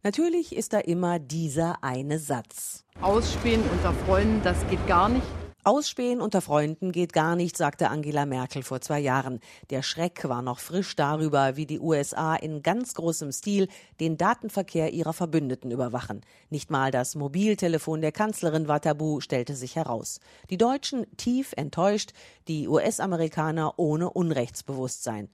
Natürlich ist da immer dieser eine Satz. Ausspähen unter Freunden, das geht gar nicht. Ausspähen unter Freunden geht gar nicht, sagte Angela Merkel vor 2 Jahren. Der Schreck war noch frisch darüber, wie die USA in ganz großem Stil den Datenverkehr ihrer Verbündeten überwachen. Nicht mal das Mobiltelefon der Kanzlerin war tabu, stellte sich heraus. Die Deutschen tief enttäuscht, die US-Amerikaner ohne Unrechtsbewusstsein.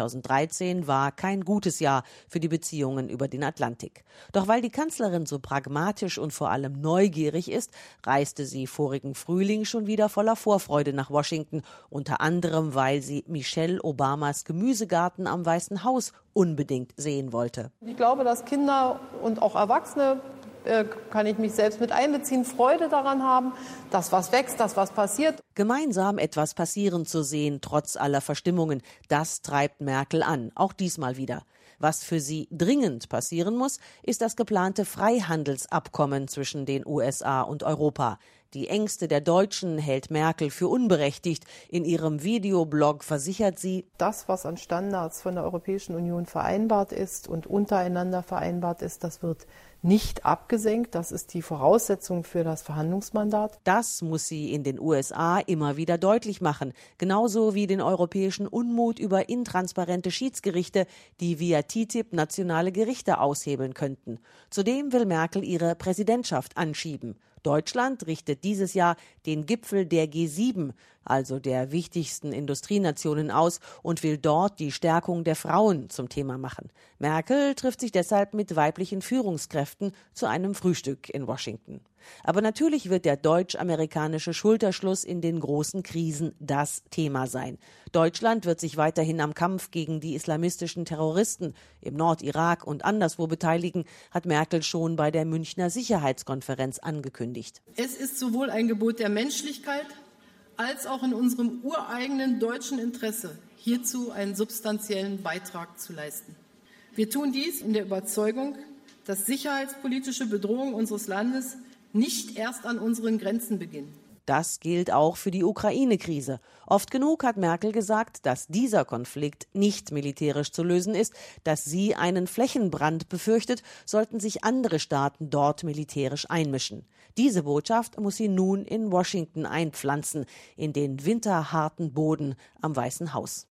2013 war kein gutes Jahr für die Beziehungen über den Atlantik. Doch weil die Kanzlerin so pragmatisch und vor allem neugierig ist, reiste sie vorigen Frühling schon wieder voller Vorfreude nach Washington, unter anderem, weil sie Michelle Obamas Gemüsegarten am Weißen Haus unbedingt sehen wollte. Ich glaube, dass Kinder und auch Erwachsene, kann ich mich selbst mit einbeziehen, Freude daran haben, dass was wächst, dass was passiert. Gemeinsam etwas passieren zu sehen, trotz aller Verstimmungen, das treibt Merkel an, auch diesmal wieder. Was für sie dringend passieren muss, ist das geplante Freihandelsabkommen zwischen den USA und Europa. Die Ängste der Deutschen hält Merkel für unberechtigt. In ihrem Videoblog versichert sie: Das, was an Standards von der Europäischen Union vereinbart ist und untereinander vereinbart ist, das wird nicht abgesenkt. Das ist die Voraussetzung für das Verhandlungsmandat. Das muss sie in den USA immer wieder deutlich machen. Genauso wie den europäischen Unmut über intransparente Schiedsgerichte, die via TTIP nationale Gerichte aushebeln könnten. Zudem will Merkel ihre Präsidentschaft anschieben. Deutschland richtet dieses Jahr den Gipfel der G7, also der wichtigsten Industrienationen, aus und will dort die Stärkung der Frauen zum Thema machen. Merkel trifft sich deshalb mit weiblichen Führungskräften zu einem Frühstück in Washington. Aber natürlich wird der deutsch-amerikanische Schulterschluss in den großen Krisen das Thema sein. Deutschland wird sich weiterhin am Kampf gegen die islamistischen Terroristen im Nordirak und anderswo beteiligen, hat Merkel schon bei der Münchner Sicherheitskonferenz angekündigt. Es ist sowohl ein Gebot der Menschlichkeit als auch in unserem ureigenen deutschen Interesse, hierzu einen substanziellen Beitrag zu leisten. Wir tun dies in der Überzeugung, dass sicherheitspolitische Bedrohungen unseres Landes nicht erst an unseren Grenzen beginnen. Das gilt auch für die Ukraine-Krise. Oft genug hat Merkel gesagt, dass dieser Konflikt nicht militärisch zu lösen ist, dass sie einen Flächenbrand befürchtet, sollten sich andere Staaten dort militärisch einmischen. Diese Botschaft muss sie nun in Washington einpflanzen, in den winterharten Boden am Weißen Haus.